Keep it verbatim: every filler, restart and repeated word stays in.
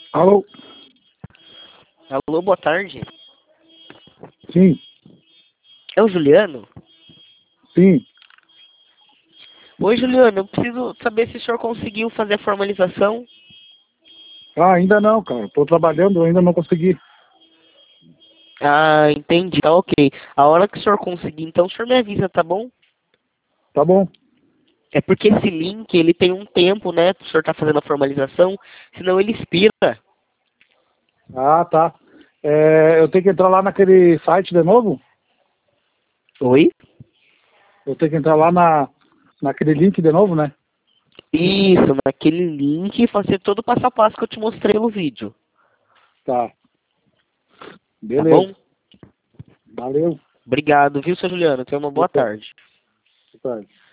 Alô? Alô, boa tarde. Sim, É o Juliano? sim. Oi, Juliano, eu preciso saber se o senhor conseguiu fazer a formalização. Ah, ainda não, cara. Tô trabalhando, ainda não consegui. Ah, entendi, tá ok. A hora que o senhor conseguir, então o senhor me avisa, tá bom? Tá bom. É porque esse link, ele tem um tempo, né, pro senhor tá fazendo a formalização, senão ele expira. Ah, tá. É, eu tenho que entrar lá naquele site de novo? Oi? Eu tenho que entrar lá na, naquele link de novo, né? Isso, naquele link, fazer todo o passo a passo que eu te mostrei no vídeo. Tá. Tá Beleza. bom? Valeu. Obrigado, viu, seu Juliano? Tenha uma boa Boa tarde. tarde.